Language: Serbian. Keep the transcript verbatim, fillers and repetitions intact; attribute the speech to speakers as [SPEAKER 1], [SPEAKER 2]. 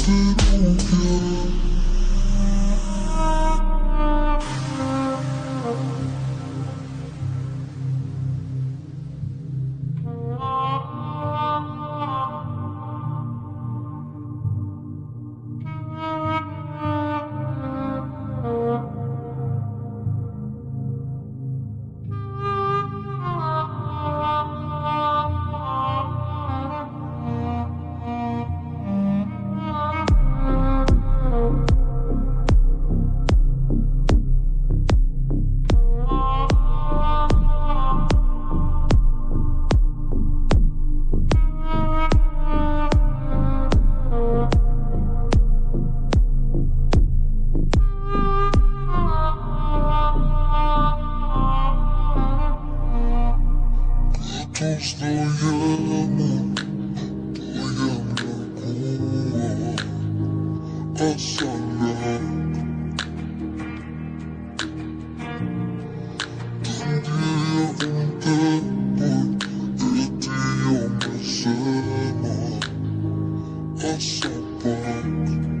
[SPEAKER 1] Постоянно плывем на оставляя Другие un tempo e ti io mi semo a sapere